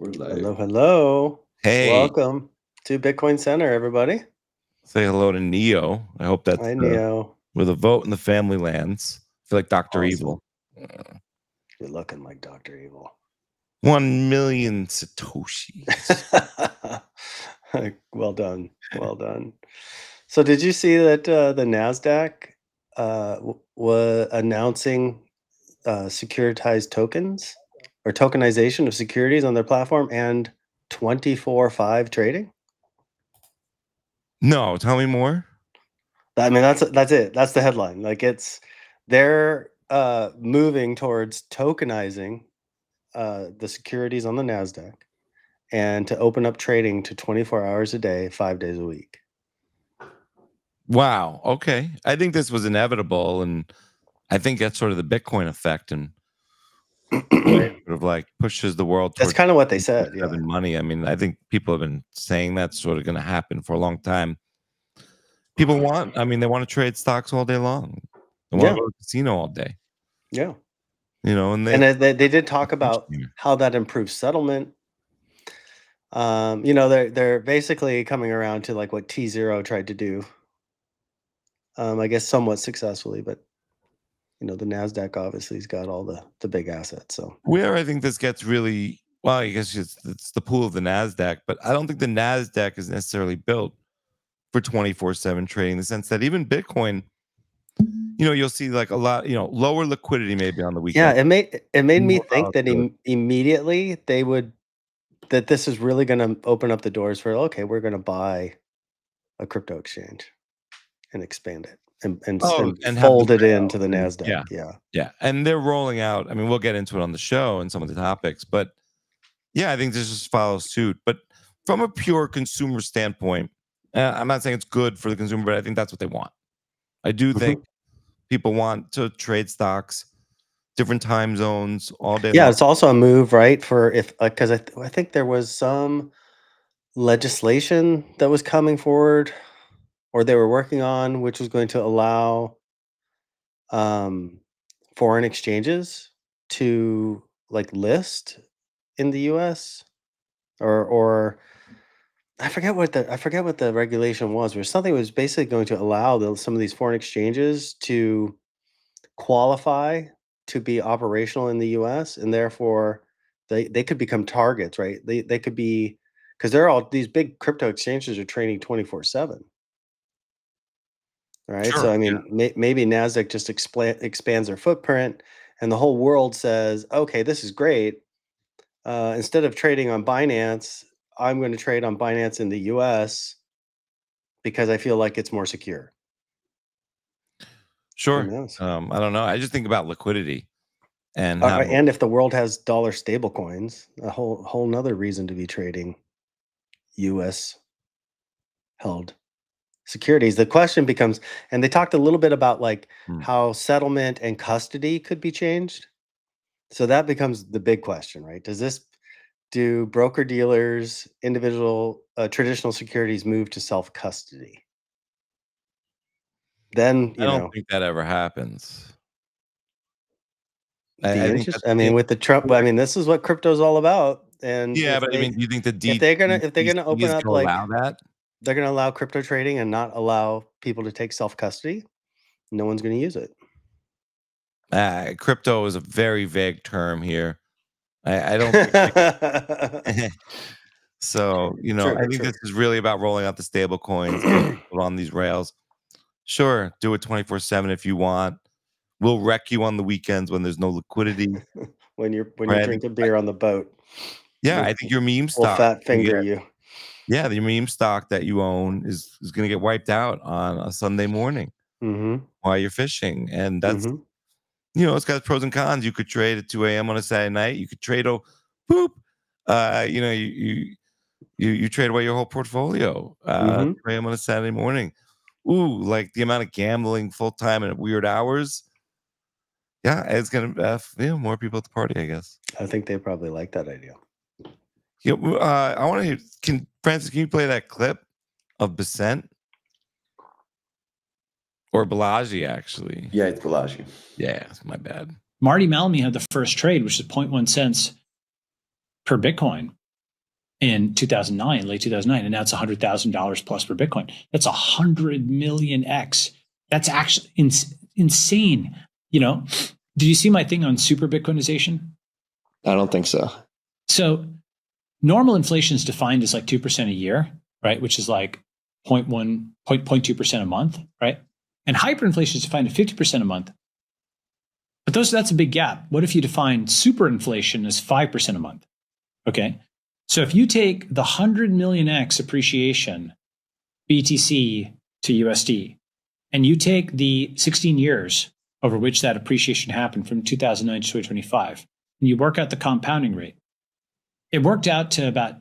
We're Hello, live. hello. Hey, Welcome to Bitcoin Center, everybody. say hello to Neo. I hope that's Hi, Neo. with a vote in the family lands. I feel like Dr. Awesome. Evil. You're looking like Dr. Evil. 1 million Satoshis. Well done. Well done. So, did you see that the NASDAQ was announcing securitized tokens or tokenization of securities on their platform and 24/5 trading? No, tell me more. I mean, that's it. That's the headline. Like they're moving towards tokenizing the securities on the Nasdaq and to open up trading to 24 hours a day, 5 days a week. Wow. Okay. I think this was inevitable, and I think that's sort of the Bitcoin effect, and sort of like pushes the world That's towards kind of what they said. Yeah. having money. I mean, I think people have been saying that's sort of going to happen for a long time. People want, I mean, they want to trade stocks all day long. They want Yeah. to go to the casino all day. Yeah. And And they did talk about how that improves settlement. They're basically coming around to like what T0 tried to do. I guess somewhat successfully, but the Nasdaq obviously has got all the big assets. So where I think this gets really well, I guess it's the pool of the Nasdaq, but I don't think the Nasdaq is necessarily built for 24/7 trading in the sense that even Bitcoin, you'll see like a lot, lower liquidity maybe on the yeah, weekend. it made me More think that volatility. immediately that this is really going to open up the doors for okay, we're going to buy a crypto exchange and expand it and And have the fold it rails into the and Nasdaq. Yeah. yeah. And they're rolling out. I mean, we'll get into it on the show and some of the topics, but yeah, I think this just follows suit. But from a pure consumer standpoint, I'm not saying it's good for the consumer, but I think that's what they want. I do think people want to trade stocks, different time zones all day Yeah, long. it's also a move, right? For if because I think there was some legislation that was coming forward or they were working on, which was going to allow um, foreign exchanges to like list in the U.S. or I forget what the regulation was. Where something was basically going to allow some of these foreign exchanges to qualify to be operational in the U.S. and therefore they could become targets, right? They could be because they're all these big crypto exchanges are trading 24/7. Right. So, Sure. I Yeah. mean, maybe NASDAQ just expands their footprint and the whole world says, okay, this is great. Instead of trading on Binance, I'm going to trade on Binance in the US because I feel like it's more secure. Who Sure. knows? I don't know. I just think about liquidity and how And if the world has dollar stable coins, a whole nother reason to be trading US held securities. The question becomes, and they talked a little bit about like how settlement and custody could be changed. So that becomes the big question, right? Do broker dealers, individual traditional securities move to self custody? Then I don't think that ever happens. be I think that interesting. I mean, with the Trump, I mean, this is what crypto is all about. And yeah, but I mean, do you think the if they're gonna DTC open is up going to like allow that? they're gonna allow crypto trading and not allow people to take self custody, no one's gonna use it. Crypto is a very vague term here. I don't think so. True, I think true. this is really about rolling out the stable coins, getting people on these rails. Sure, do it 24/7 if you want. We'll wreck you on the weekends when there's no liquidity. when you're Right? drinking beer on the boat, Yeah, we'll, I think your meme we'll stock. fat finger you. Yeah, the meme stock that you own is going to get wiped out on a Sunday morning Mm-hmm. while you're fishing, and that's Mm-hmm. it's got pros and cons. You could trade at 2 a.m. on a Saturday night. You could trade boop. You trade away your whole portfolio. 2 a.m. on a Saturday morning. Ooh, like the amount of gambling full time and at weird hours. Yeah, it's gonna more people at the party, I guess. I think they probably like that idea. Yeah, I want to. Francis? Can you play that clip of Besant or Balaji? Actually, Yeah, it's Balaji. yeah, my bad. Marty Malamy had the first trade, which is 0.1 cents per Bitcoin. in 2009, late 2009, and now it's $100,000 plus per Bitcoin. That's 100 million X. That's actually insane. You know, did you see my thing on super Bitcoinization? I don't think so. So normal inflation is defined as like 2% a year, right? Which is like 0.2% a month, right? And hyperinflation is defined at 50% a month. But that's a big gap. What if you define superinflation as 5% a month? Okay. So if you take the 100 million X appreciation BTC to USD, and you take the 16 years over which that appreciation happened from 2009 to 2025, and you work out the compounding rate, it worked out to about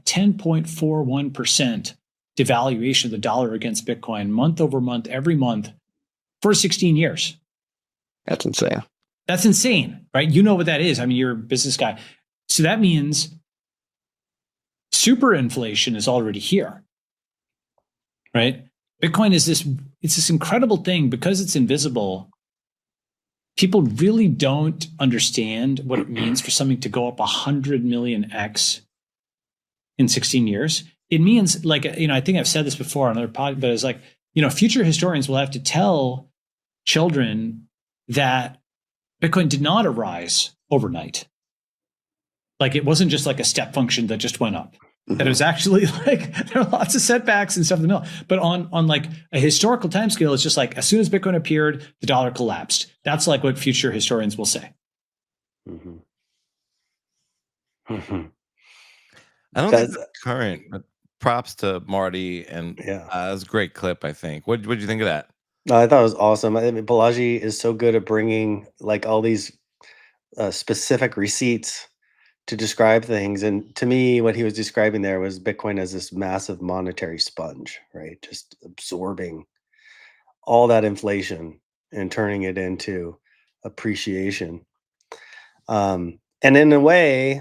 10.41% devaluation of the dollar against Bitcoin month over month, every month for 16 years. That's insane. That's insane, right? You know what that is. I mean, you're a business guy. So that means superinflation is already here, right? Bitcoin is this incredible thing because it's invisible. People really don't understand what it means for something to go up 100 million X in 16 years. It means, like, I think I've said this before on other podcasts, but it's like, future historians will have to tell children that Bitcoin did not arise overnight. Like, it wasn't just like a step function that just went up. Mm-hmm. That it was actually like, there are lots of setbacks and stuff in the middle. But on like a historical timescale, it's just like, as soon as Bitcoin appeared, the dollar collapsed. That's like what future historians will say. Mm-hmm. Mm-hmm. I don't think that's current, but props to Marty, and yeah, it was a great clip, I think. What did you think of that? No, I thought it was awesome. I mean, Balaji is so good at bringing like all these specific receipts to describe things. And to me, what he was describing there was Bitcoin as this massive monetary sponge, right? Just absorbing all that inflation and turning it into appreciation. And in a way,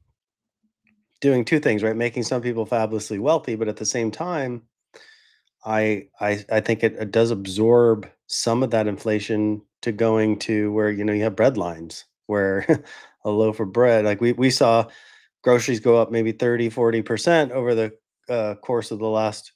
doing two things, right? Making some people fabulously wealthy, but at the same time, I think it does absorb some of that inflation to going to where you have bread lines where a loaf of bread, like we saw groceries go up maybe 30-40% over the course of the last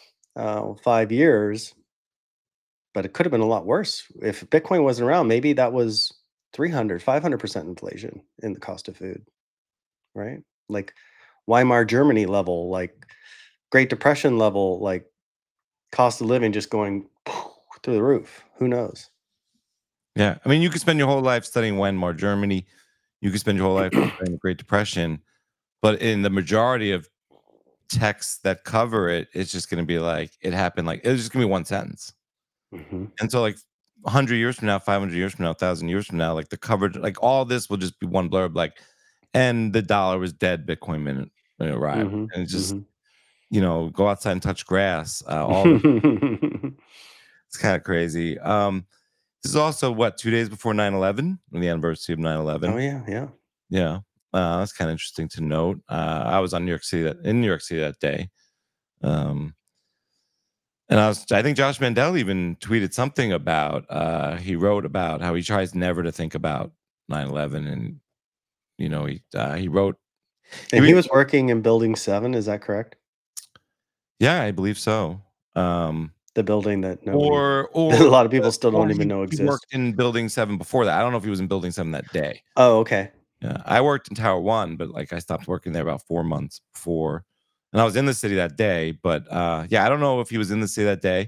5 years, but it could have been a lot worse if Bitcoin wasn't around. Maybe that was 300-500% inflation in the cost of food, right? Like Weimar Germany level, like Great Depression level, like cost of living just going through the roof. Who knows? Yeah. I mean, you could spend your whole life studying Weimar Germany. You could spend your whole life studying the Great Depression. But in the majority of texts that cover it, it's just going to be like, it happened like, it's just going to be one sentence. Mm-hmm. And so like 100 years from now, 500 years from now, 1,000 years from now, like the coverage, like all this will just be one blurb, like, and the dollar was dead Bitcoin minute when it arrived. Mm-hmm. And it's just, mm-hmm. Go outside and touch grass. All this. It's kind of crazy. This is also what, 2 days before 9/11, on the anniversary of 9/11. Oh yeah, yeah, yeah. That's kind of interesting to note. I was in New York City that day, and I think Josh Mandel even tweeted something about. He wrote about how he tries never to think about 9/11, and he wrote. And he was working in Building 7. Is that correct? Yeah, I believe so. The building that or a lot of people still don't even know exists. He worked in Building 7 before that. I don't know if he was in Building 7 that day. Oh, okay. Yeah, I worked in Tower 1, but like I stopped working there about 4 months before, and I was in the city that day. But yeah, I don't know if he was in the city that day.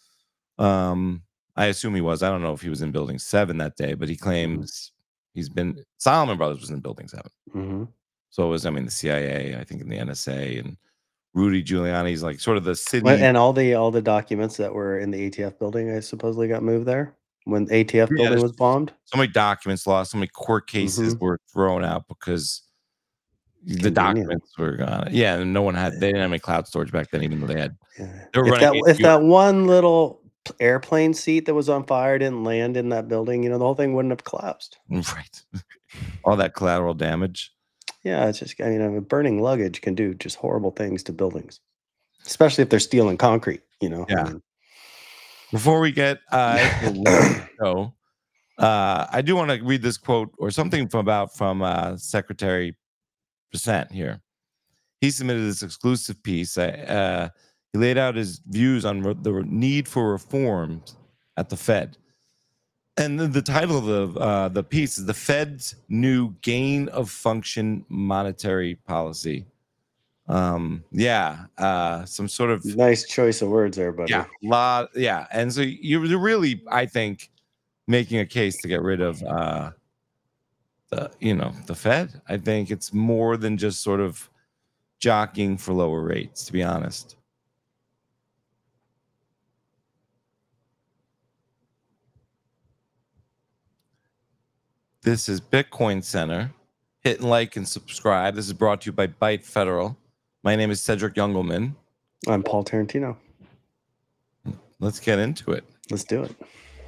I assume he was. I don't know if he was in Building 7 that day, but he claims he's been. Salomon Brothers was in Building 7. Mm-hmm. So it was, the CIA, I think, in the NSA, and Rudy Giuliani's like sort of the city. And all the documents that were in the ATF building, I supposedly got moved there when the ATF building was bombed. So many documents lost, so many court cases were thrown out because the documents were gone. Yeah, and they didn't have any cloud storage back then, even though they had. Yeah. They were If that one little airplane seat that was on fire didn't land in that building, the whole thing wouldn't have collapsed. Right. All that collateral damage. Yeah, it's just, burning luggage can do just horrible things to buildings, especially if they're steel and concrete, Yeah. Before we get show, I do want to read this quote or something from Secretary Percent here. he submitted this exclusive piece. He laid out his views on the need for reforms at the Fed. And the title of the piece is "The Fed's New Gain of Function Monetary Policy." Some sort of Nice choice of words there, buddy. And so you're really, I think, making a case to get rid of the Fed. I think it's more than just sort of jockeying for lower rates, to be honest. This is Bitcoin Center. Hit and like and subscribe. This is brought to you by Byte Federal. My name is Cedric Youngelman. I'm Paul Tarantino. Let's get into it. Let's do it.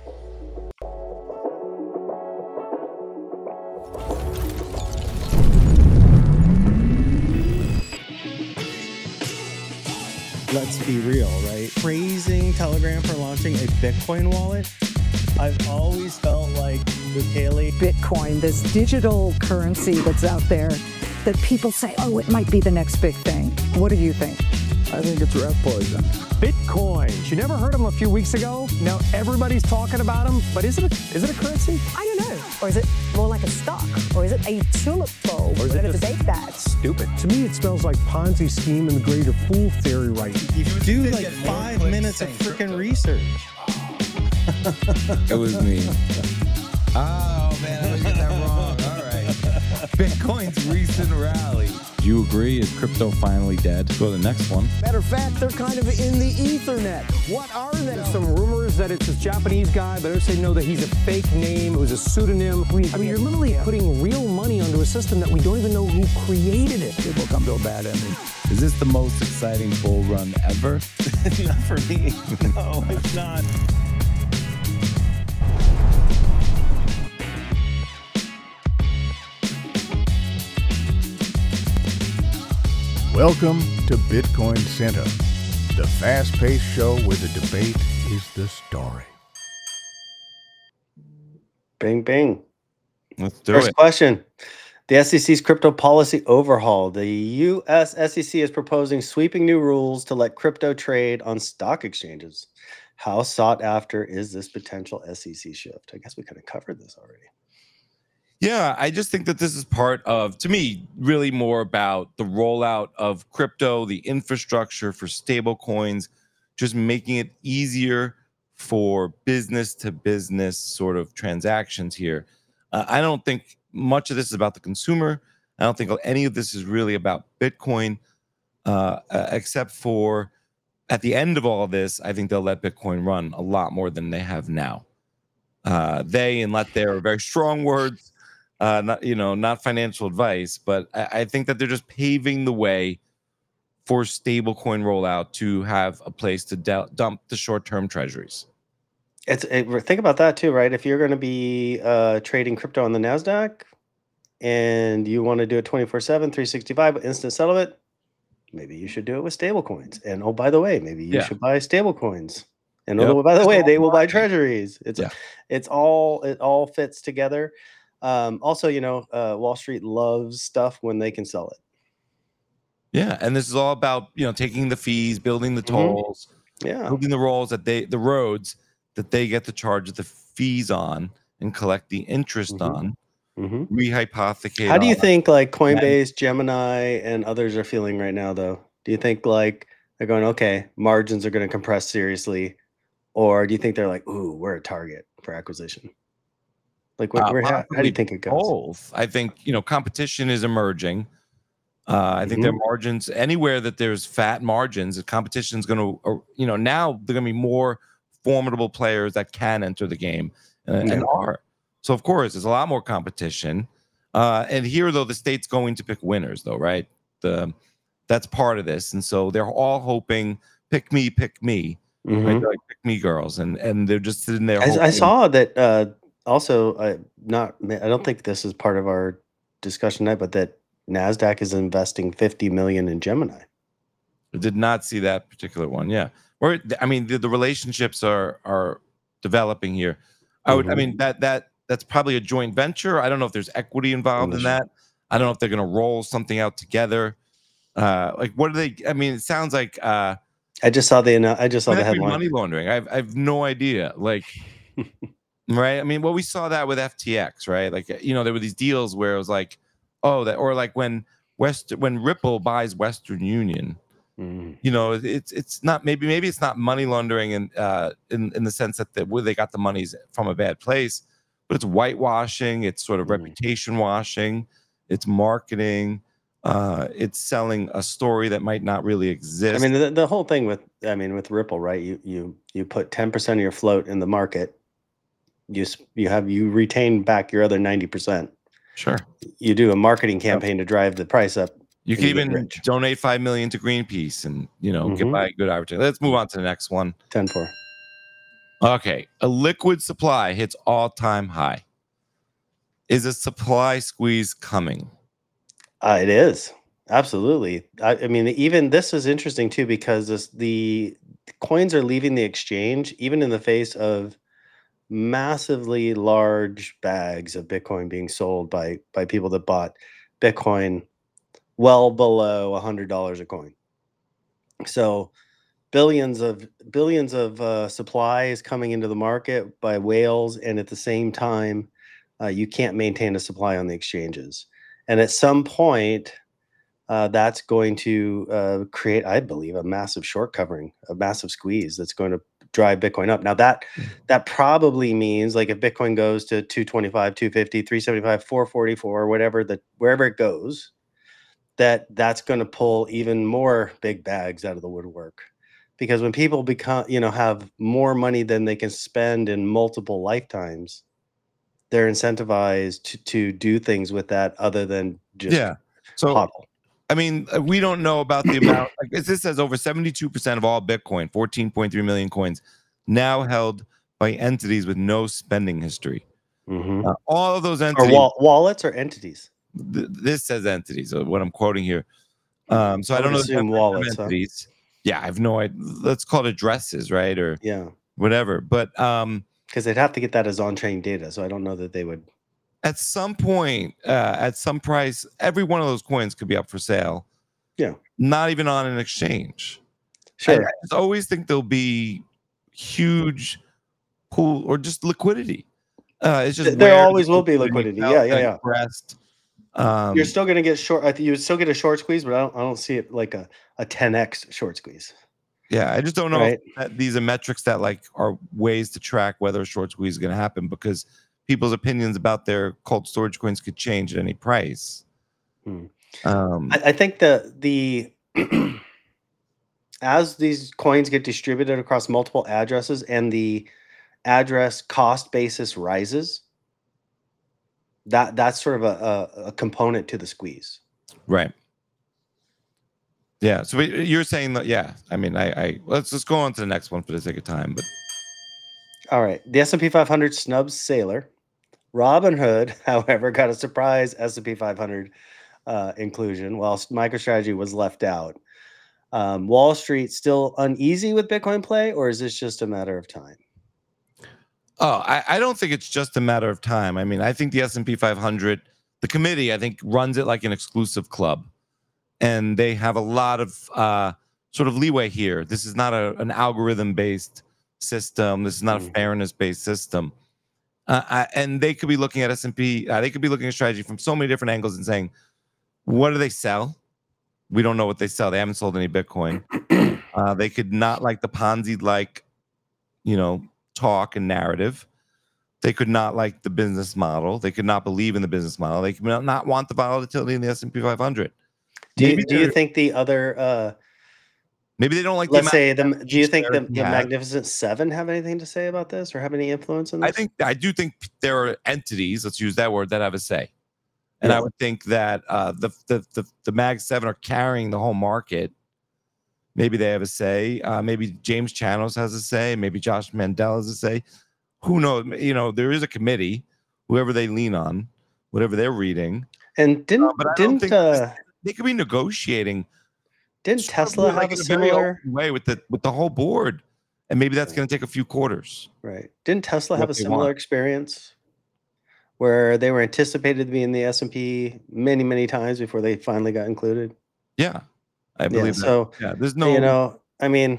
Let's be real, right? Praising Telegram for launching a Bitcoin wallet. I've always felt like with Haley. Bitcoin, this digital currency that's out there that people say, oh, it might be the next big thing. What do you think? I think it's rat poison. Bitcoins. You never heard of them a few weeks ago? Now everybody's talking about them, but is it a currency? I don't know. Or is it more like a stock? Or is it a tulip bulb? Or is We're it going to just debate that. Stupid. To me, it smells like Ponzi scheme and the greater fool theory, right? You do like 5 minutes of freaking research. It was me. Oh, man, I always get that wrong. All right. Bitcoin's recent rally. Do you agree? Is crypto finally dead? Go to the next one. Matter of fact, they're kind of in the Ethernet. What are they? There's some rumors that it's this Japanese guy, but others say no, that he's a fake name. It was a pseudonym. I mean, you're literally putting real money onto a system that we don't even know who created it. It will come to a bad ending. Is this the most exciting bull run ever? Not for me. No, it's not. Welcome to Bitcoin Center, the fast-paced show where the debate is the story. Bing, bing. Let's do First it. question. The SEC's crypto policy overhaul. The U.S. SEC is proposing sweeping new rules to let crypto trade on stock exchanges. How sought after is this potential SEC shift? I guess we kind of covered this already. Yeah, I just think that this is part of, to me, really more about the rollout of crypto, the infrastructure for stable coins, just making it easier for business to business sort of transactions here. I don't think much of this is about the consumer. I don't think any of this is really about Bitcoin, except for at the end of all of this, I think they'll let Bitcoin run a lot more than they have now. And let their very strong words. Not financial advice, but I think that they're just paving the way for stablecoin rollout to have a place to dump the short-term treasuries. Think about that too, right? If you're going to be trading crypto on the NASDAQ and you want to do it 24/7, 365 with instant settlement, maybe you should do it with stablecoins. And oh, by the way, maybe you should buy stablecoins. And oh, by the way, they will buy treasuries. It all fits together. Also, Wall Street loves stuff when they can sell it. Yeah, and this is all about taking the fees, building the tolls, building the roads that they get to charge the fees on and collect the interest on. Rehypothecate. How do you think like Coinbase, Gemini, and others are feeling right now, though? Do you think like they're going, okay, margins are going to compress seriously, or do you think they're like, ooh, we're a target for acquisition? Like, how do you think it goes? Both. I think competition is emerging. I think their margins, anywhere that there's fat margins, the competition is going to, now they're going to be more formidable players that can enter the game and are. So of course, there's a lot more competition. And here, though, the state's going to pick winners, though, right? That's part of this, and so they're all hoping, pick me, right? They're like, pick me, girls, and they're just sitting there. I saw that. Also, I don't think this is part of our discussion tonight, but that NASDAQ is investing $50 million in Gemini. I did not see that particular one. Yeah, or I mean, the relationships are developing here. I mean that's probably a joint venture. I don't know if there's equity involved in that. I don't know if they're going to roll something out together. Like, what are they? I mean, it sounds like I just saw the that could be headline. money laundering. I've no idea. Like, right? I mean, well, we saw that with FTX, right? Like, there were these deals where it was like, oh, that, or like when Ripple buys Western Union, it's not maybe it's not money laundering in the sense that they got the monies from a bad place, but it's whitewashing, it's sort of reputation washing, it's marketing, it's selling a story that might not really exist. I mean, the whole thing with Ripple, right? You put 10% of your float in the market, you retain back your other 90%. Sure. You do a marketing campaign to drive the price up. You can even donate $5 million to Greenpeace and get by a good opportunity. Let's move on to the next one. 10-4. Okay, a liquid supply hits all-time high. Is a supply squeeze coming? It is, absolutely. I mean, even this is interesting too, because the coins are leaving the exchange even in the face of massively large bags of Bitcoin being sold by people that bought Bitcoin well below $100 a coin. So billions of supply is coming into the market by whales, and at the same time, you can't maintain a supply on the exchanges. And at some point, that's going to create, I believe, a massive short covering, a massive squeeze that's going to drive Bitcoin up. Now that probably means, like, if Bitcoin goes to 225, 250, 375, 444, wherever it goes, that's going to pull even more big bags out of the woodwork. Because when people have more money than they can spend in multiple lifetimes, they're incentivized to do things with that other than just hodl. I mean, we don't know about the amount. Like, this says over 72% of all Bitcoin, 14.3 million coins, now held by entities with no spending history. All of those entities, or wallets or entities. This says entities. What I'm quoting here. So I don't know. Assume wallets. Entities. Huh? Yeah, I have no idea. Let's call it addresses, right? Or whatever. But because they'd have to get that as on-chain data, so I don't know that they would. At some point, at some price, every one of those coins could be up for sale. Yeah. Not even on an exchange. Sure. I just always think there'll be huge pool or just liquidity. It's just there always will be liquidity. Yeah. You're still going to get short. I think you would still get a short squeeze, but I don't see it like a 10x short squeeze. Yeah, I just don't know if these are metrics that are ways to track whether a short squeeze is going to happen, because people's opinions about their cold storage coins could change at any price. I think the as these coins get distributed across multiple addresses and the address cost basis rises, that's sort of a component to the squeeze. Right. Yeah. So you're saying that, yeah. I mean, let's just go on to the next one for the sake of time. But all right, the S&P 500 snubs Sailor. Robinhood, however, got a surprise S&P 500 inclusion, while MicroStrategy was left out. Wall Street still uneasy with Bitcoin play, or is this just a matter of time? Oh, I don't think it's just a matter of time. I mean, I think the S&P 500, the committee, I think, runs it like an exclusive club, and they have a lot of sort of leeway here. This is not an algorithm-based system. This is not a fairness-based system. And they could be looking at S&P. They could be looking at strategy from so many different angles and saying, what do they sell? We don't know what they sell. They haven't sold any Bitcoin. They could not like the Ponzi-like, talk and narrative. They could not like the business model. They could not believe in the business model. They could not want the volatility in the S&P 500. Do you think the other... maybe they don't like. Let's say them. Do you think the Magnificent Seven have anything to say about this, or have any influence on this? I do think there are entities, let's use that word, that have a say, and I would think that the Mag 7 are carrying the whole market. Maybe they have a say. Maybe James Chanos has a say. Maybe Josh Mandel has a say. Who knows? There is a committee. Whoever they lean on, whatever they're reading. And they could be negotiating. Didn't Tesla have a similar way with the whole board? And maybe that's going to take a few quarters. Right. Didn't Tesla have a similar experience where they were anticipated to be in the S&P many, many times before they finally got included? Yeah. I believe that. So Yeah, there's no. you know, I mean,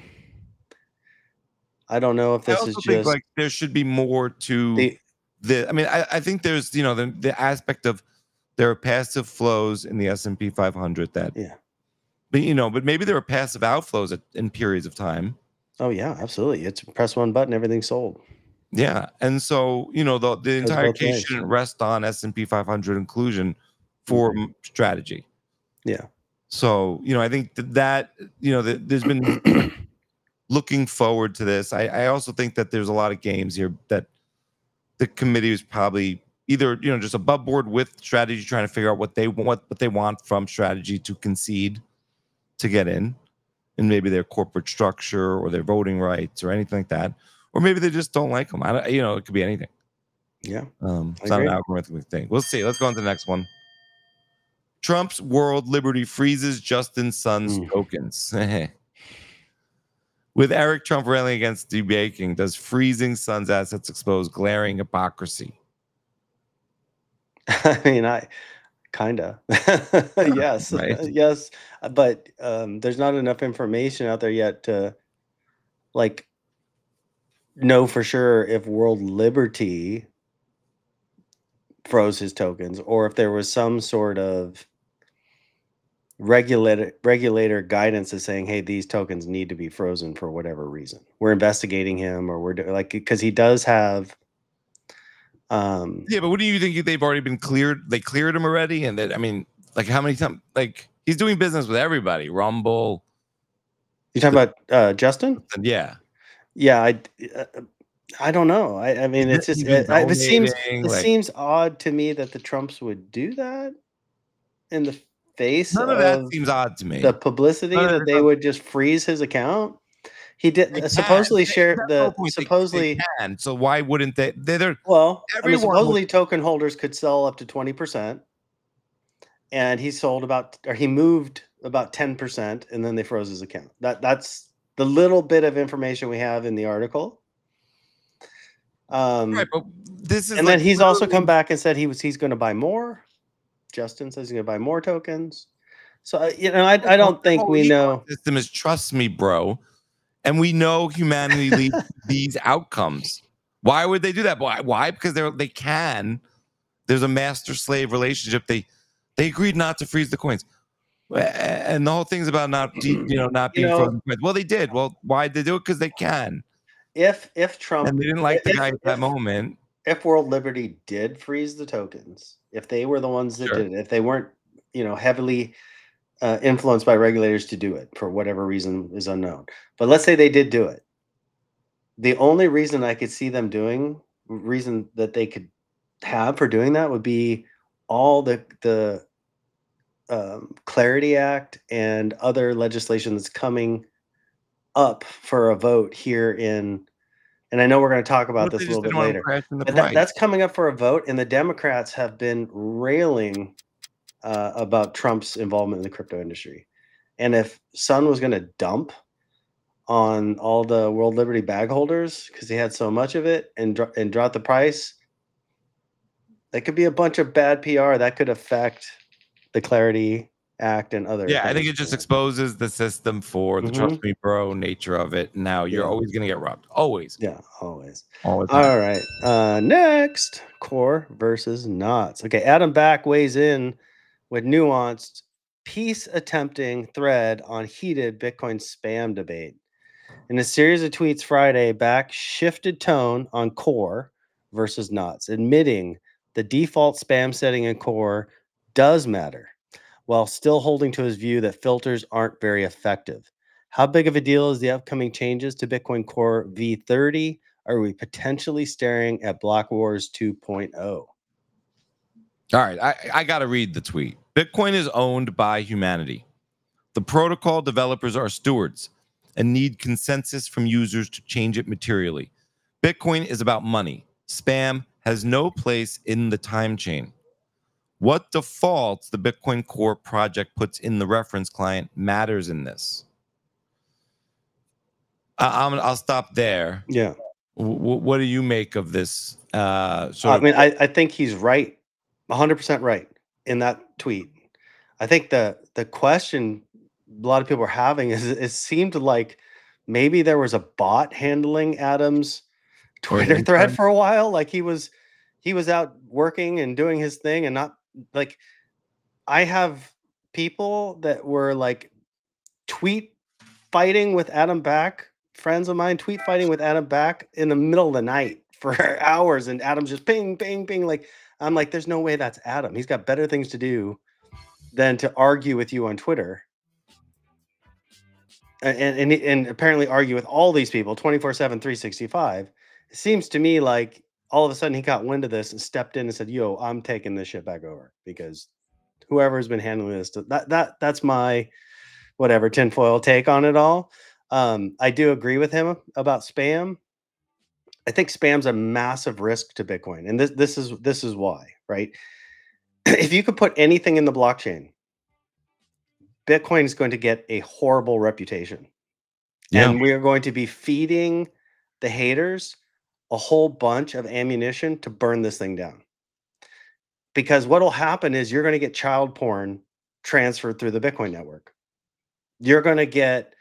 I don't know if I this also is think just like there should be more to the I mean, I think there's the aspect of there are passive flows in the S&P 500 that yeah. but maybe there are passive outflows in periods of time. Oh yeah, absolutely. It's press one button, everything's sold. Yeah, and so the entire both case ways. shouldn't rest on S&P 500 inclusion for strategy. Yeah. So I think that there's been looking forward to this. I also think that there's a lot of games here that the committee is probably either just above board with strategy, trying to figure out what they want from strategy to concede to get in maybe their corporate structure or their voting rights or anything like that, or maybe they just don't like them. It could be anything. Yeah, it's not an algorithmic thing. We'll see. Let's go on to the next one. Trump's World Liberty freezes Justin Sun's tokens. With Eric Trump railing against debaking, does freezing Sun's assets expose glaring hypocrisy? I mean, kinda. Yes. Right. Yes. But there's not enough information out there yet to know for sure if World Liberty froze his tokens or if there was some sort of regulator guidance is saying, hey, these tokens need to be frozen for whatever reason. We're investigating him, or we're because he does have yeah, but what do you think? They've already been cleared? They cleared him already, and that, I mean, how many times? He's doing business with everybody. Rumble. You talking about Justin? Yeah. I don't know. I mean, it's just it seems odd to me that the Trumps would do that in the face None of that seems odd to me. The publicity that they would just freeze his account. He did supposedly share the supposedly. They can, so why wouldn't they? They're supposedly token holders could sell up to 20%, and he moved about 10%, and then they froze his account. That's the little bit of information we have in the article. Right, but this is, and then he's also come back and said he's going to buy more. Justin says he's going to buy more tokens. So I don't think we know. System is trust me, bro. And we know humanity leads these outcomes. Why would they do that? Why? Because they can. There's a master-slave relationship. They agreed not to freeze the coins, and the whole thing's about not being frozen. Well, they did. Well, why did they do it? Because they can. If Trump and they didn't like the guy at that moment. If World Liberty did freeze the tokens, if they were the ones that did it, if they weren't heavily influenced by regulators to do it for whatever reason is unknown. But let's say they did do it. The only reason I could see them reason that they could have for doing that would be all the Clarity Act and other legislation that's coming up for a vote here and I know we're going to talk about this a little bit later. But that's coming up for a vote, and the Democrats have been railing about Trump's involvement in the crypto industry. And if Sun was going to dump on all the World Liberty bag holders because he had so much of it and drop the price, that could be a bunch of bad PR that could affect the Clarity Act and other. Yeah, I think it just exposes the system for the trust me, bro nature of it. Now you're always going to get robbed. Always. Yeah, always. All right. Next, Core versus Knots. Okay, Adam Back weighs in with nuanced peace attempting thread on heated Bitcoin spam debate. In a series of tweets Friday, Back shifted tone on Core versus Knots, admitting the default spam setting in Core does matter, while still holding to his view that filters aren't very effective. How big of a deal is the upcoming changes to Bitcoin Core V30? Are we potentially staring at Block Wars 2.0? All right, I got to read the tweet. Bitcoin is owned by humanity. The protocol developers are stewards and need consensus from users to change it materially. Bitcoin is about money. Spam has no place in the time chain. What defaults the Bitcoin Core project puts in the reference client matters in this. I'll stop there. Yeah. What do you make of this? I think he's right, 100% right in that tweet. I think the question a lot of people are having is it seemed like maybe there was a bot handling Adam's Or an Twitter thread intern. for a while. Like he was out working and doing his thing and not like I have people that were like tweet fighting with Adam Back, friends of mine tweet fighting with Adam Back in the middle of the night for hours, and Adam's just ping, ping, ping. Like I'm like, there's no way that's Adam. He's got better things to do than to argue with you on Twitter. And apparently argue with all these people 24/7, 365. It seems to me like all of a sudden he got wind of this and stepped in and said, "Yo, I'm taking this shit back over because whoever's been handling this, that's my whatever tinfoil take on it all." I do agree with him about spam. I think spam's a massive risk to Bitcoin, and this is why, right? If you could put anything in the blockchain, Bitcoin is going to get a horrible reputation. Yeah. And we are going to be feeding the haters a whole bunch of ammunition to burn this thing down. Because what'll happen is you're going to get child porn transferred through the Bitcoin network. You're going to get,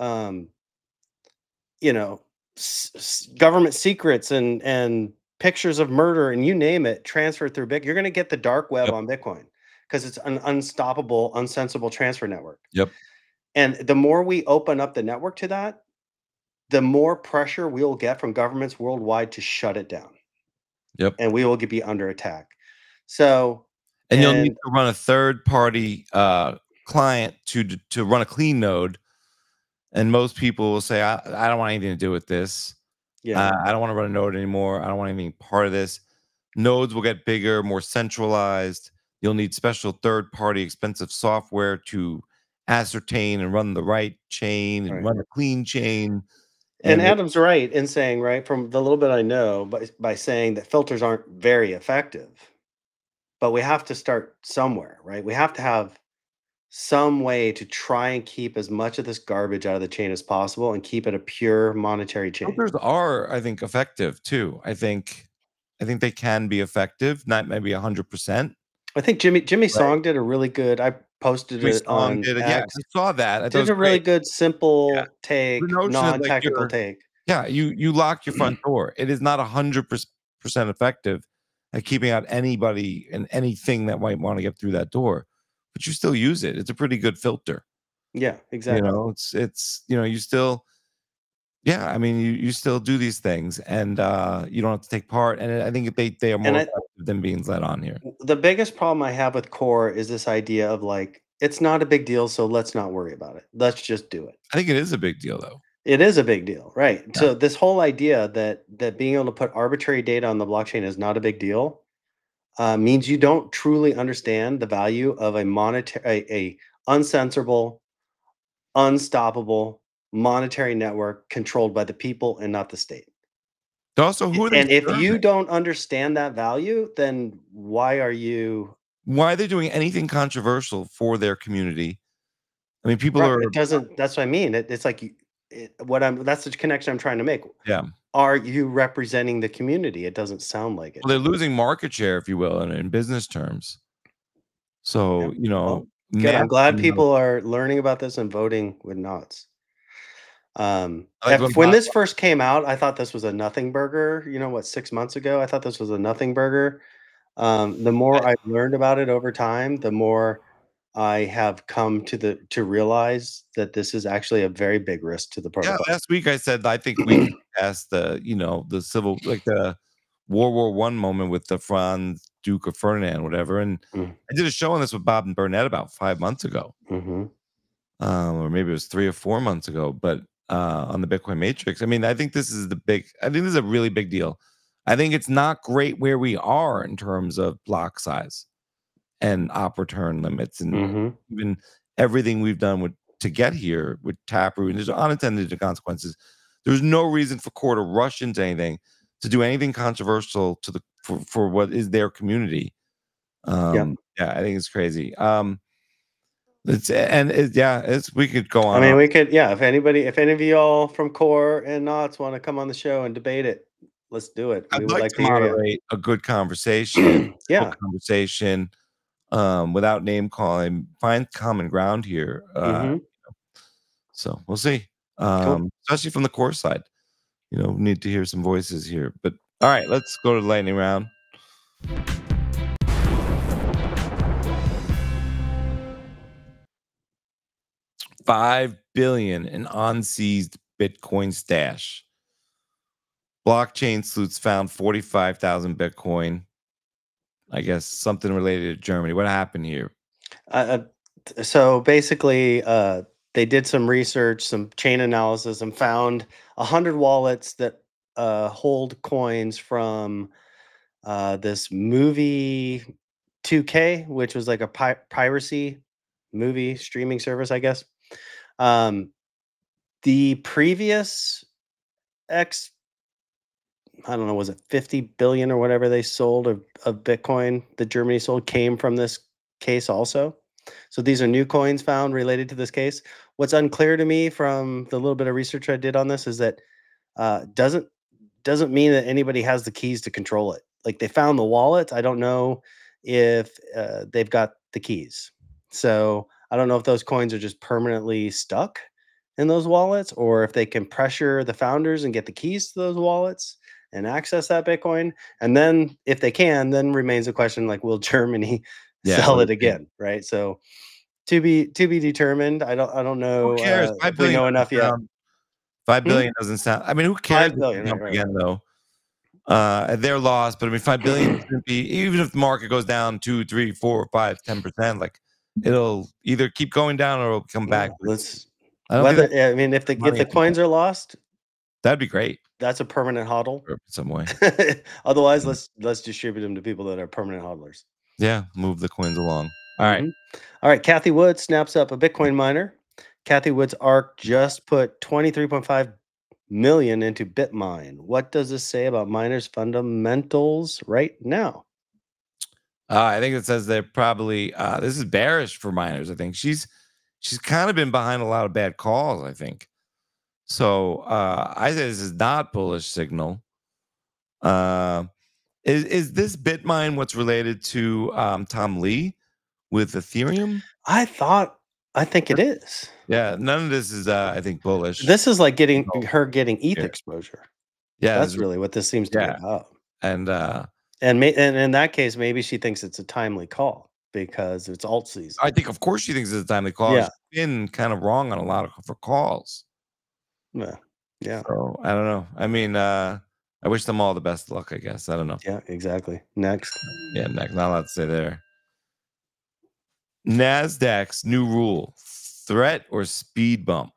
you know, government secrets and pictures of murder and you name it transferred through Bitcoin. You're going to get the dark web Yep. on Bitcoin because it's an unstoppable, unsensible transfer network. Yep. And the more we open up the network to that, the more pressure we'll get from governments worldwide to shut it down. Yep. And we will be under attack. So, And you'll need to run a third-party client to run a clean node. And most people will say, I don't want anything to do with this. yeah, I don't want to run a node anymore. I don't want anything part of this. Nodes will get bigger, more centralized. You'll need special third-party expensive software to ascertain and run the right chain and Right. run a clean chain. and Adam's right in saying, right, from the little bit I know, by saying that filters aren't very effective. But we have to start somewhere, right? We have to have some way to try and keep as much of this garbage out of the chain as possible and keep it a pure monetary chain. Filters are, I think, effective too. I think they can be effective, not maybe 100%. I think Jimmy Song did a really good. I posted Jimmy it Song on did it. Yeah, X. I saw that. I thought it Did was a really great. good, simple take, The notion is like non-technical you're- take. Yeah, you lock your front door. It is not 100% effective at keeping out anybody and anything that might want to get through that door, but you still use it. It's a pretty good filter. Yeah, exactly. You know, it's you still, yeah. I mean, you still do these things, and you don't have to take part. And I think they are more effective than being let on here. The biggest problem I have with Core is this idea of like, it's not a big deal, so let's not worry about it. Let's just do it. I think it is a big deal, though. It is a big deal, right? Yeah. So this whole idea that being able to put arbitrary data on the blockchain is not a big deal means you don't truly understand the value of a uncensorable, unstoppable monetary network controlled by the people and not the state. Also, who are they And if you serving? don't understand that value, then why are Why are they doing anything controversial for their community? I mean, people right, are. it doesn't. That's what I mean. It's like that's the connection I'm trying to make. Yeah. Are you representing the community? It doesn't sound like it. Well, they're losing market share, if you will, in business terms. So, Well, good. I'm glad people are learning about this and voting with knots. When this first came out, I thought this was a nothing burger. 6 months ago, I thought this was a nothing burger. The more I've learned about it over time, the more I have come to realize that this is actually a very big risk to the protocol. Yeah, last week I said I think we passed the the World War I moment with the Franz Duke of Ferdinand, whatever. And I did a show on this with Bob and Burnett about 5 months ago, or maybe it was 3 or 4 months ago. But on the Bitcoin Matrix, I mean, I think this is a really big deal. I think it's not great where we are in terms of block size and op return limits and even everything we've done to get here with Taproot, and there's unintended consequences. There's no reason for Core to rush into anything, to do anything controversial for what is their community. Yeah, I think it's crazy. We could go on. I mean, we could, if any of y'all from Core and Knots want to come on the show and debate it, let's do it. I'd like to moderate a good conversation. Conversation. Without name calling, find common ground here. So we'll see. Cool. Especially from the core side. We need to hear some voices here. But all right, let's go to the lightning round. $5 billion in unseized Bitcoin stash. Blockchain sleuths found 45,000 Bitcoin. I guess something related to Germany. What happened here? So basically, they did some research, some chain analysis, and found 100 wallets that hold coins from this movie 2K, which was like a piracy movie streaming service, I guess. The previous I don't know, was it 50 billion or whatever they sold of Bitcoin that Germany sold came from this case also. So these are new coins found related to this case. What's unclear to me from the little bit of research I did on this is that doesn't mean that anybody has the keys to control it. Like they found the wallet. I don't know if they've got the keys. So I don't know if those coins are just permanently stuck in those wallets or if they can pressure the founders and get the keys to those wallets and access that Bitcoin. And then if they can, then remains a question like, will Germany sell it again? Right. So to be determined. I don't know Who cares? if we know enough yet. 5 billion doesn't sound. I mean, who cares? 5 billion, Jump right. again though. They're lost, but I mean, 5 billion shouldn't be. Even if the market goes down 2, 3, 4, 5, 10%, like it'll either keep going down or it'll come back. I mean, if the coins are lost, that'd be great. That's a permanent hodl in some way. Otherwise, let's distribute them to people that are permanent hodlers. Yeah, move the coins along. All right. All right. Kathy Wood snaps up a Bitcoin miner. Kathy Wood's ARK just put 23.5 million into Bitmine. What does this say about miners' fundamentals right now? I think it says they're probably this is bearish for miners. I think she's kind of been behind a lot of bad calls, I think. So I say this is not bullish signal. Is this Bitmine what's related to Tom Lee with Ethereum? I think it is. Yeah, none of this is I think bullish. This is like getting ETH exposure. Yeah, that's really what this seems to be about. And in that case, maybe she thinks it's a timely call because it's alt season. I think, of course, she thinks it's a timely call. Yeah. She's been kind of wrong on a lot of calls. Yeah. So I don't know. I mean, I wish them all the best luck, I guess. I don't know. Yeah, exactly. Next. Yeah, next. Not allowed to say there. NASDAQ's new rule: threat or speed bump.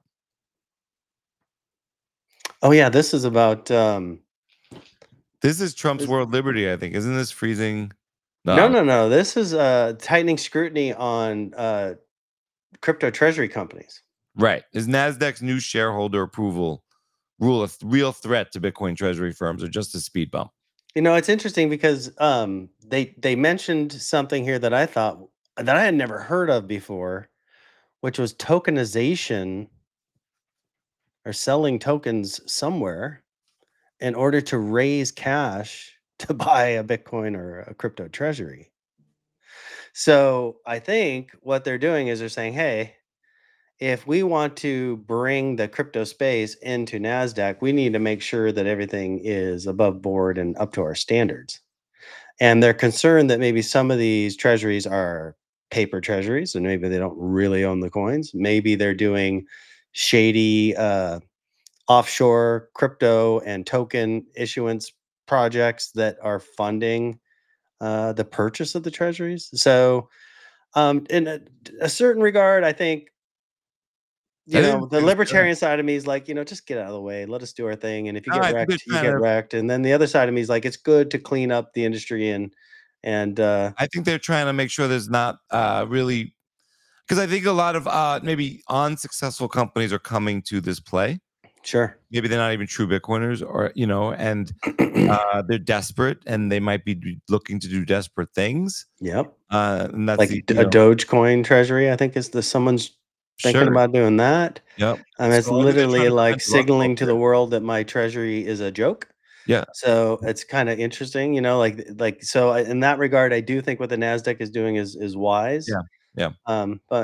Oh yeah, this is about. This is Trump's world liberty, I think. Isn't this freezing? No. This is tightening scrutiny on crypto treasury companies. Right. Is NASDAQ's new shareholder approval rule a real threat to Bitcoin treasury firms or just a speed bump? It's interesting because they mentioned something here that I thought that I had never heard of before, which was tokenization or selling tokens somewhere in order to raise cash to buy a Bitcoin or a crypto treasury. So I think what they're doing is they're saying, hey, if we want to bring the crypto space into NASDAQ, we need to make sure that everything is above board and up to our standards. And they're concerned that maybe some of these treasuries are paper treasuries and maybe they don't really own the coins. Maybe they're doing shady offshore crypto and token issuance projects that are funding the purchase of the treasuries. So in a certain regard, I think, the libertarian side of me is like, just get out of the way. Let us do our thing. And if you get wrecked, you get wrecked. And then the other side of me is like, it's good to clean up the industry and I think they're trying to make sure there's not really, because I think a lot of maybe unsuccessful companies are coming to this play. Sure. Maybe they're not even true Bitcoiners or, and they're desperate and they might be looking to do desperate things. Yep. And that's like a Dogecoin treasury, I think is someone's thinking about doing that. Yep. And it's literally like signaling to the world that my treasury is a joke. Yeah. So it's kind of interesting, so in that regard, I do think what the NASDAQ is doing is wise. Yeah. But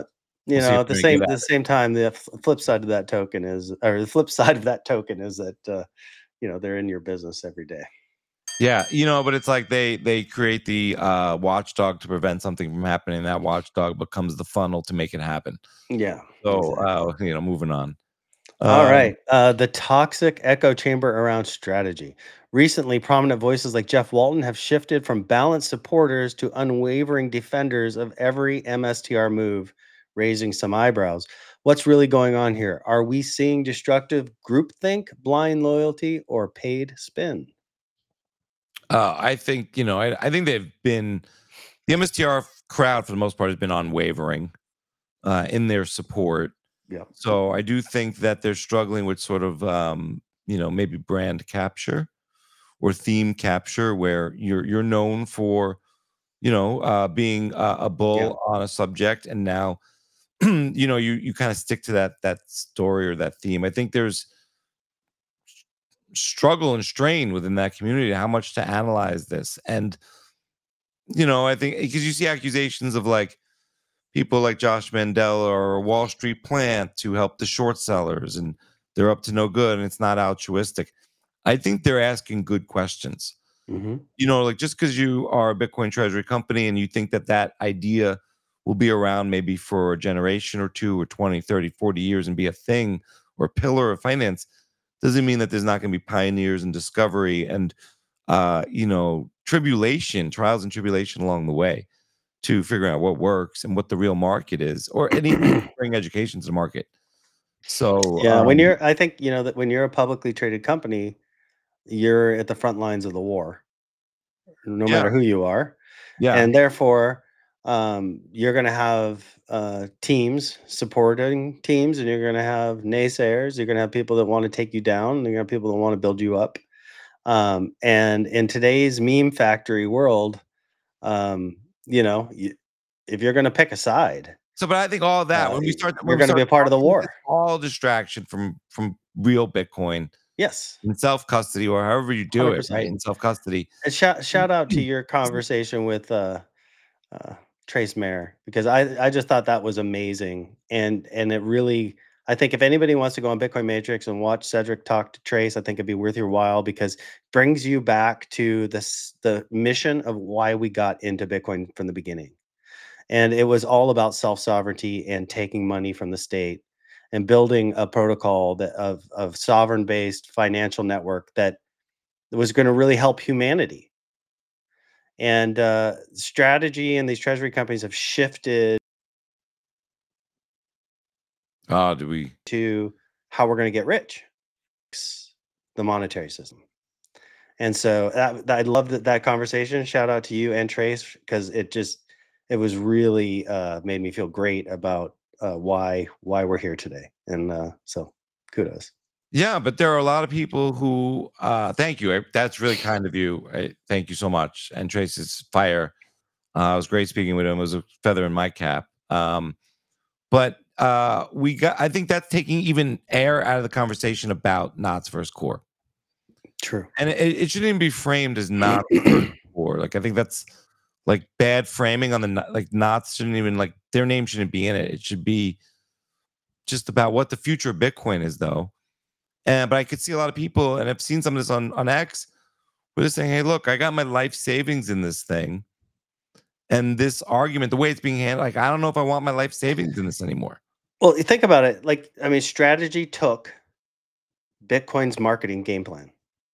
You We'll see know, if at they're gonna give the same time, the flip side of that token is, or the flip side of that token is that you know, they're in your business every day. Yeah, but it's like they create the watchdog to prevent something from happening. That watchdog becomes the funnel to make it happen. Yeah. So, Exactly. moving on. All right. The toxic echo chamber around strategy. Recently, prominent voices like Jeff Walton have shifted from balanced supporters to unwavering defenders of every MSTR move, raising some eyebrows. What's really going on here? Are we seeing destructive groupthink, blind loyalty, or paid spin? I think I think they've been the MSTR crowd for the most part has been unwavering in their support. Yeah. So I do think that they're struggling with sort of maybe brand capture or theme capture, where you're known for being a bull on a subject, and now you kind of stick to that story or that theme. I think there's struggle and strain within that community, how much to analyze this. And I think because you see accusations of like people like Josh Mandel or Wall Street plant to help the short sellers, and they're up to no good and it's not altruistic. I think they're asking good questions. Mm-hmm. Like just because you are a Bitcoin treasury company and you think that idea will be around maybe for a generation or two or 20, 30, 40 years and be a thing or a pillar of finance, doesn't mean that there's not going to be pioneers and discovery and trials and tribulation along the way to figure out what works and what the real market is, or any bring education to the market. So yeah, I think that when you're a publicly traded company, you're at the front lines of the war, no matter who you are. Yeah. And therefore, you're going to have teams supporting teams, and you're going to have naysayers. You're going to have people that want to take you down, and you're going to have people that want to build you up. And in today's meme factory world, if you're going to pick a side, but I think all that when we start, you're going to be a part of the war. All distraction from real Bitcoin. Yes. In self-custody, or however you do 100%. it, right? In self-custody. And shout out to your conversation with Trace Mayer, because I just thought that was amazing. And it really, I think if anybody wants to go on Bitcoin Matrix and watch Cedric talk to Trace, I think it'd be worth your while, because it brings you back to the mission of why we got into Bitcoin from the beginning. And it was all about self-sovereignty and taking money from the state and building a protocol of sovereign-based financial network that was going to really help humanity. And strategy and these treasury companies have shifted to how we're going to get rich, the monetary system. And so I loved that conversation. Shout out to you and Trace, because it was really made me feel great about why we're here today. And so kudos. Yeah, but there are a lot of people who thank you. That's really kind of you. Thank you so much. And Trace is fire. It was great speaking with him. It was a feather in my cap. But I think that's taking even air out of the conversation about Knott's versus Core. True. And it shouldn't even be framed as Knott's versus Core. Like, I think that's like bad framing on Knott's shouldn't even, like, their name shouldn't be in it. It should be just about what the future of Bitcoin is, though. But I could see a lot of people, and I've seen some of this on X, where they're saying, hey, look, I got my life savings in this thing. And this argument, the way it's being handled, like, I don't know if I want my life savings in this anymore. Well, you think about it. Like, I mean, strategy took Bitcoin's marketing game plan,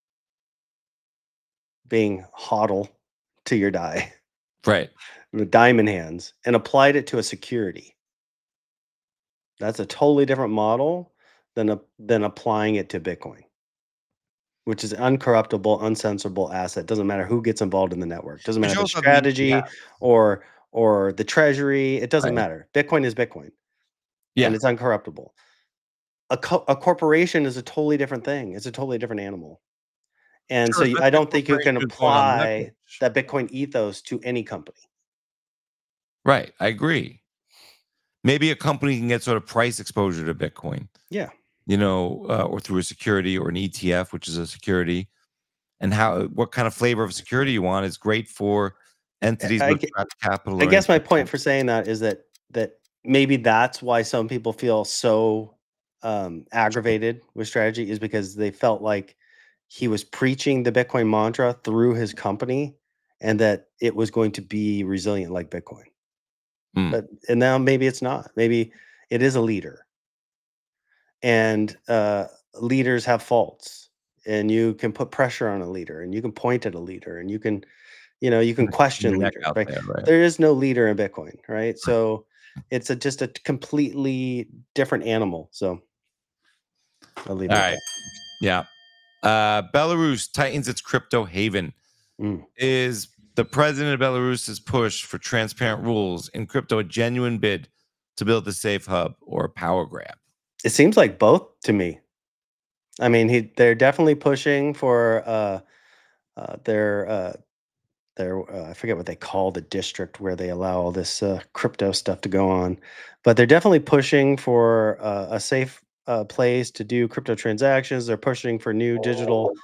being hodl to your DAI, right, with diamond hands, and applied it to a security. That's a totally different model than applying it to Bitcoin, which is an uncorruptible, uncensorable asset. Doesn't matter who gets involved in the network. Doesn't matter the strategy or the treasury. It doesn't matter. Bitcoin is Bitcoin. Yeah. And it's uncorruptible. A corporation is a totally different thing. It's a totally different animal. And so I don't think you can apply that Bitcoin ethos to any company. Right. I agree. Maybe a company can get sort of price exposure to Bitcoin. Yeah. Or through a security or an ETF, which is a security, and what kind of flavor of security you want is great for entities with capital. I guess my point for saying that is that maybe that's why some people feel so aggravated with Strategy, is because they felt like he was preaching the Bitcoin mantra through his company, and that it was going to be resilient like Bitcoin. And now maybe it's not. Maybe it is a leader, and leaders have faults, and you can put pressure on a leader, and you can point at a leader, and you can question leaders, right? There is no leader in Bitcoin, right? So it's just a completely different animal. So I'll leave it at that. Yeah. Belarus tightens its crypto haven. Is the president of Belarus's push for transparent rules in crypto a genuine bid to build a safe hub or a power grab? It seems like both to me. I mean, they're definitely pushing for their I forget what they call the district where they allow all this crypto stuff to go on, but they're definitely pushing for a safe place to do crypto transactions. They're pushing for new digital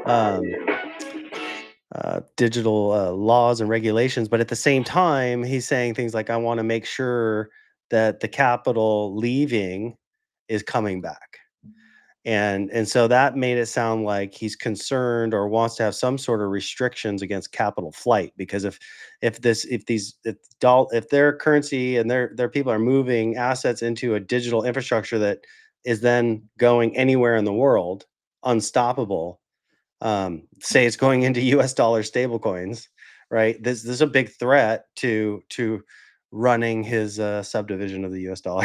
laws and regulations, but at the same time, he's saying things like, "I want to make sure that the capital leaving is coming back." And so that made it sound like he's concerned or wants to have some sort of restrictions against capital flight, because if their currency and their people are moving assets into a digital infrastructure that is then going anywhere in the world, unstoppable, say it's going into US dollar stablecoins, right? This is a big threat to running his subdivision of the US dollar.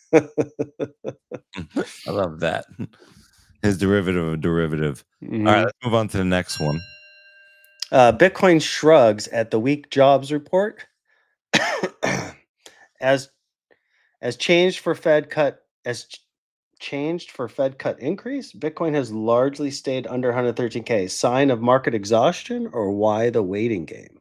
I love that. His derivative of a derivative. All right, let's move on to the next one. Bitcoin shrugs at the weak jobs report. as changed for Fed cut increase, Bitcoin has largely stayed under 113K. Sign of market exhaustion, or why the waiting game?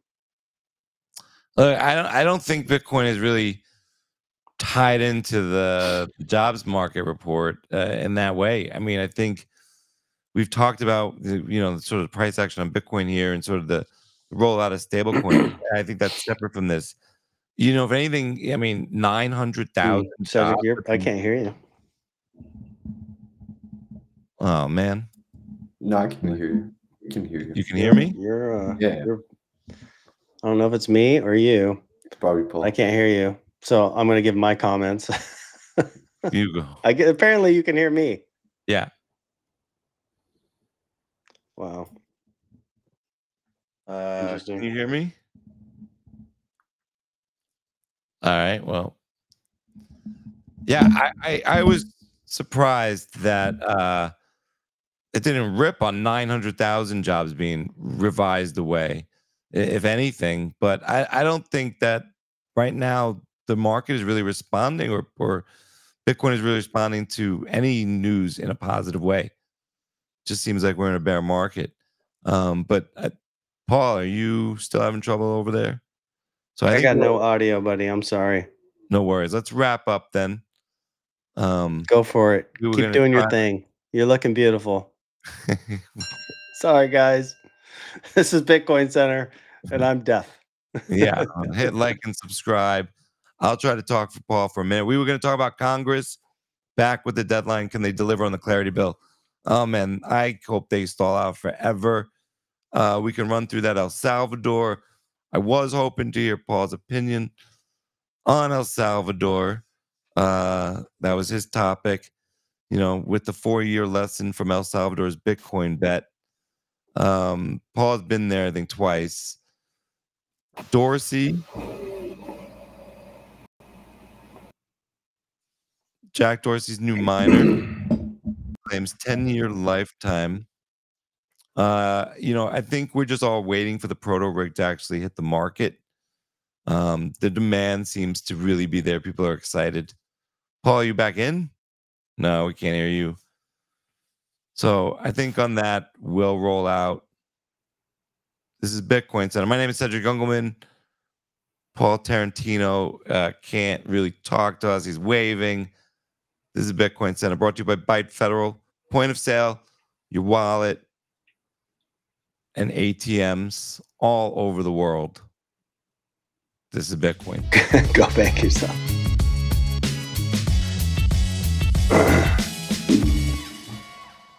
I don't think Bitcoin is really tied into the jobs market report in that way. I mean, I think we've talked about sort of price action on Bitcoin here and sort of the rollout of stablecoin. I think that's separate from this. If anything, I mean, 900,000. Cedric, I can't hear you. Oh man. No, I can hear you. You can hear you. You can hear me? I don't know if it's me or you. It's probably Paul. I can't hear you. So I'm going to give my comments. You go. Apparently you can hear me. Yeah. Wow. Can you hear me? All right. Well, yeah, I was surprised that it didn't rip on 900,000 jobs being revised away, if anything. But I don't think that right now the market is really responding, or Bitcoin is really responding to any news in a positive way. Just seems like we're in a bear market. But Paul, are you still having trouble over there? So I got no audio, buddy. I'm sorry. No worries. Let's wrap up then. Go for it. Keep doing your thing. You're looking beautiful. Sorry, guys. This is Bitcoin Center, and I'm deaf. Yeah. Hit like and subscribe. I'll try to talk for Paul for a minute. We were going to talk about Congress. Back with the deadline. Can they deliver on the Clarity Bill? Oh, man. I hope they stall out forever. We can run through that El Salvador. I was hoping to hear Paul's opinion on El Salvador. That was his topic. With the 4-year lesson from El Salvador's Bitcoin bet. Paul's been there, I think, twice. Dorsey. Jack Dorsey's new miner claims 10-year lifetime. I think we're just all waiting for the proto rig to actually hit the market. The demand seems to really be there. People are excited. Paul, are you back in? No, we can't hear you. So I think on that, we'll roll out. This is Bitcoin Center. My name is Cedric Gungelman. Paul Tarantino can't really talk to us. He's waving. This is Bitcoin Center, brought to you by Byte Federal. Point of sale, your wallet, and ATMs all over the world. This is Bitcoin. Go back yourself.